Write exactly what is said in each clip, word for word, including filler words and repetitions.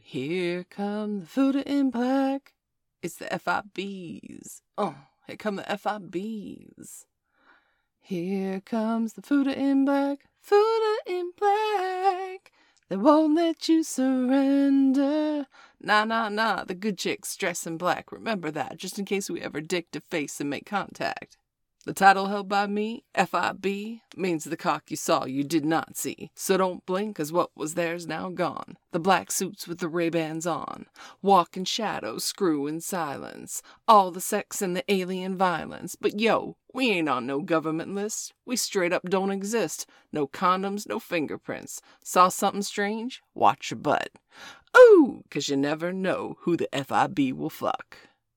Here come the Fuda in black. It's the F I Bs. Oh, here come the F I Bs. Here comes the Fuda in black. Fuda in black. They won't let you surrender. Nah, nah, nah. The good chicks dress in black. Remember that, just in case we ever dick to face and make contact. The title held by me, F I B, means the cock you saw you did not see. So don't blink, cause what was there's now gone. The black suits with the Ray-Bans on. Walk in shadows, screw in silence. All the sex and the alien violence. But yo, we ain't on no government list. We straight up don't exist. No condoms, no fingerprints. Saw something strange? Watch your butt. Ooh, cause you never know who the F I B will fuck.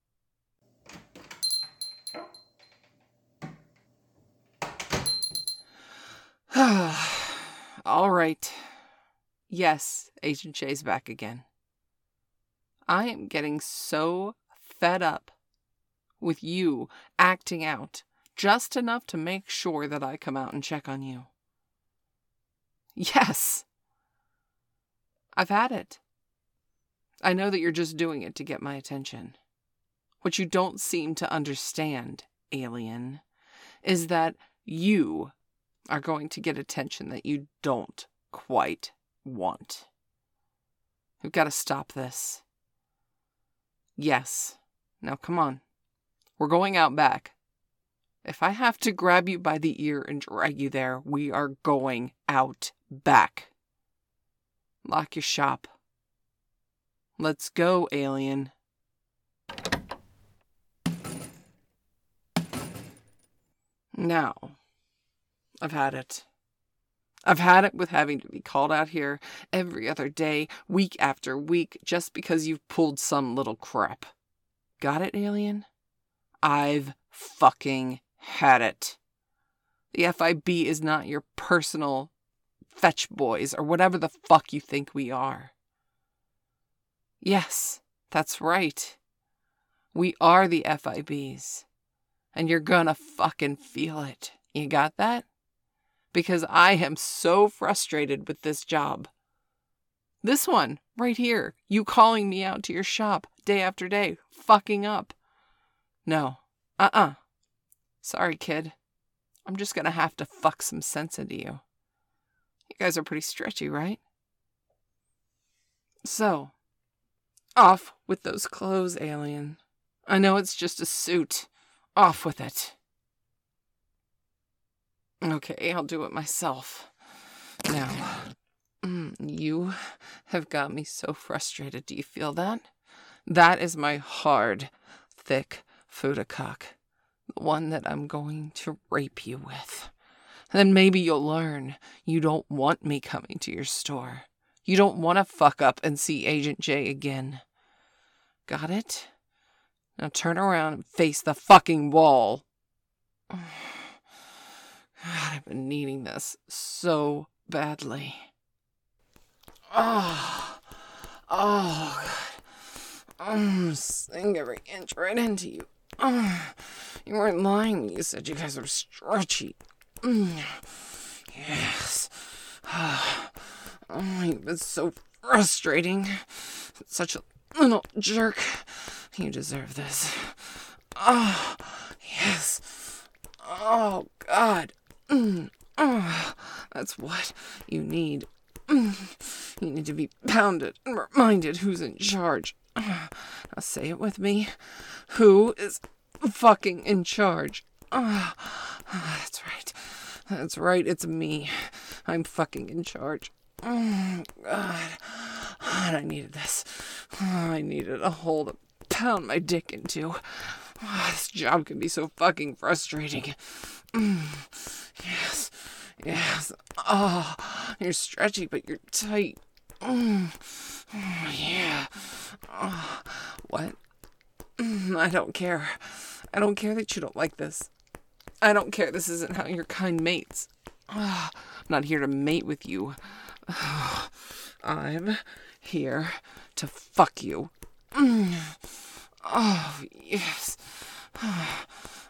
All right. Yes, Agent Jay's back again. I am getting so fed up with you acting out just enough to make sure that I come out and check on you. Yes. I've had it. I know that you're just doing it to get my attention. What you don't seem to understand, alien, is that you are going to get attention that you don't quite want. We've got to stop this. Yes. Now come on. We're going out back. If I have to grab you by the ear and drag you there, we are going out back. Lock your shop. Let's go, alien. Now, I've had it. I've had it with having to be called out here every other day, week after week, just because you've pulled some little crap. Got it, alien? I've fucking had it. The F I B is not your personal fetch boys or whatever the fuck you think we are. Yes, that's right. We are the F I Bs. And you're gonna fucking feel it. You got that? Because I am so frustrated with this job. This one, right here, you calling me out to your shop day after day, fucking up. No, uh-uh. Sorry, kid. I'm just gonna have to fuck some sense into you. You guys are pretty stretchy, right? So, off with those clothes, alien. I know it's just a suit. Off with it. Okay, I'll do it myself. Now, you have got me so frustrated. Do you feel that? That is my hard, thick Fuda cock. The one that I'm going to rape you with. Then maybe you'll learn you don't want me coming to your store. You don't want to fuck up and see Agent J again. Got it? Now turn around and face the fucking wall. God, I've been needing this so badly. Oh, oh, God. I'm sink every inch right into you. Oh, you weren't lying when you said you guys were stretchy. Yes. Oh, you've been so frustrating. Such a little jerk. You deserve this. Oh, yes. Oh, God. Mm, oh, that's what you need. Mm, you need to be pounded and reminded who's in charge. Now say it with me. Who is fucking in charge? Oh, that's right. That's right. It's me. I'm fucking in charge. Oh, God. God, I needed this. Oh, I needed a hole to pound my dick into. Oh, this job can be so fucking frustrating. Mm, yes, yes. Oh, you're stretchy, but you're tight. Mm, oh, yeah. Oh, what? Mm, I don't care. I don't care that you don't like this. I don't care. This isn't how your kind mates. Oh, I'm not here to mate with you. Oh, I'm here to fuck you. Mm. Oh, yes. Oh,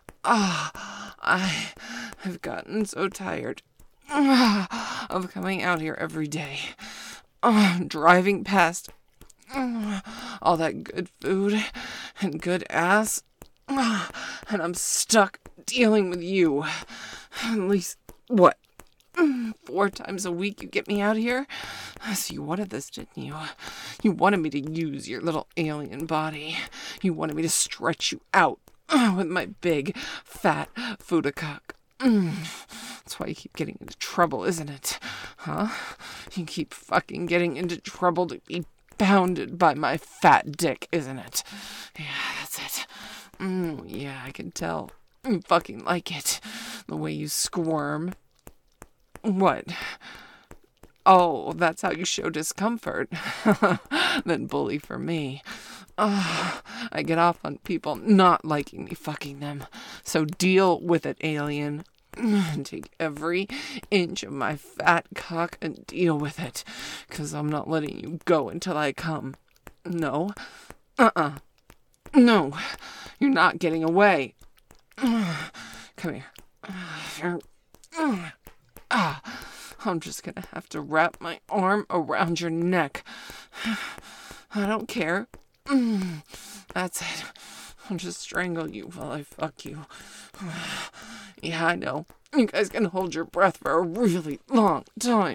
I have gotten so tired of coming out here every day. Oh, driving past All that good food and good ass. And I'm stuck dealing with you. At least, what, four times a week you get me out here? So you wanted this, didn't you? You wanted me to use your little alien body. You wanted me to stretch you out with my big, fat Fudacock. That's why you keep getting into trouble, isn't it? Huh? You keep fucking getting into trouble to be pounded by my fat dick, isn't it? Yeah, that's it. Mm, yeah, I can tell. You fucking like it. The way you squirm. What? Oh, that's how you show discomfort. Then bully for me. Oh, I get off on people not liking me fucking them. So deal with it, alien. Take every inch of my fat cock and deal with it. Because I'm not letting you go until I come. No. Uh-uh. No. You're not getting away. Come here. Ah, I'm just gonna have to wrap my arm around your neck. I don't care. That's it. I'll just strangle you while I fuck you. Yeah, I know. You guys can hold your breath for a really long time.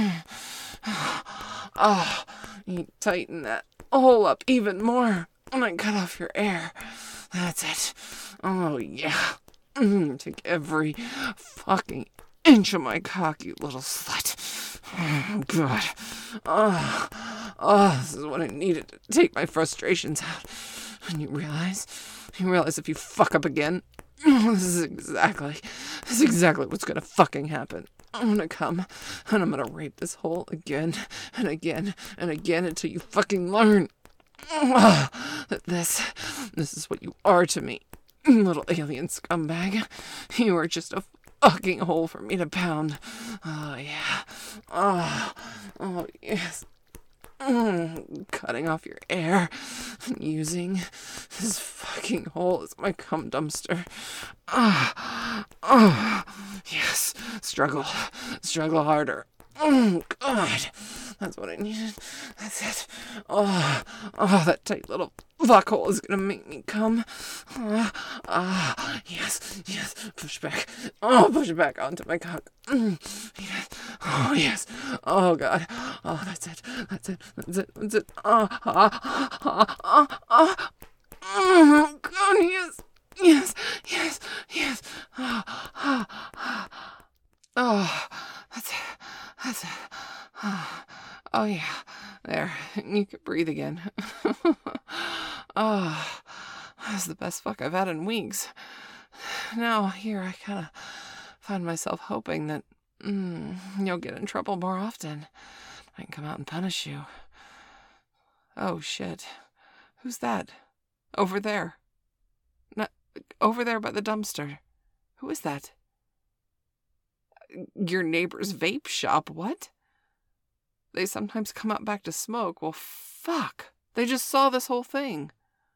Ah, you tighten that hole up even more when I cut off your air. That's it. Oh, yeah. Take every fucking inch of my cock, you little slut. Oh, God. Oh, oh, this is what I needed to take my frustrations out. And you realize, you realize if you fuck up again, this is exactly, this is exactly what's gonna fucking happen. I'm gonna come, and I'm gonna rape this hole again, and again, and again, until you fucking learn that this, this is what you are to me, little alien scumbag. You are just a fucking hole for me to pound. Oh, yeah. Oh, oh, yes. Mm, cutting off your air and using this fucking hole as my cum dumpster. Ah, oh, yes. Struggle. Struggle harder. Oh, God. That's what I needed. That's it. Oh, oh, that tight little fuckhole is gonna make me come. Ah, ah, yes, yes. Push back. Oh, push back onto my cock. Mm, yes. Oh, yes. Oh, God. Oh, that's it. That's it. That's it. That's it. Oh, ah, ah, ah, ah. Oh, God, yes. Yes, yes, yes. Ah, ah, ah. Oh, that's it. That's it. Oh, oh, yeah. There. You can breathe again. Oh, that's the best fuck I've had in weeks. Now, here, I kind of find myself hoping that mm, you'll get in trouble more often. I can come out and punish you. Oh, shit. Who's that? Over there. Not, over there by the dumpster. Who is that? Your neighbor's vape shop, what? They sometimes come out back to smoke. Well, fuck. They just saw this whole thing.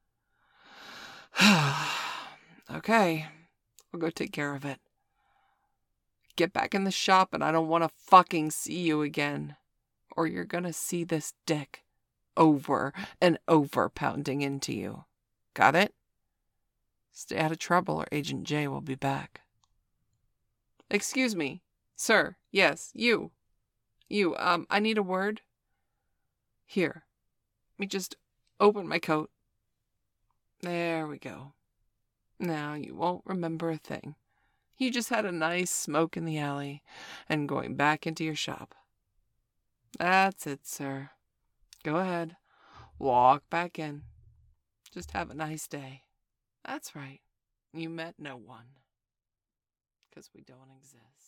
Okay. I'll go take care of it. Get back in the shop and I don't want to fucking see you again. Or you're gonna see this dick over and over pounding into you. Got it? Stay out of trouble or Agent J will be back. Excuse me. Sir, yes, you. You, um, I need a word. Here. Let me just open my coat. There we go. Now you won't remember a thing. You just had a nice smoke in the alley and going back into your shop. That's it, sir. Go ahead. Walk back in. Just have a nice day. That's right. You met no one. Because we don't exist.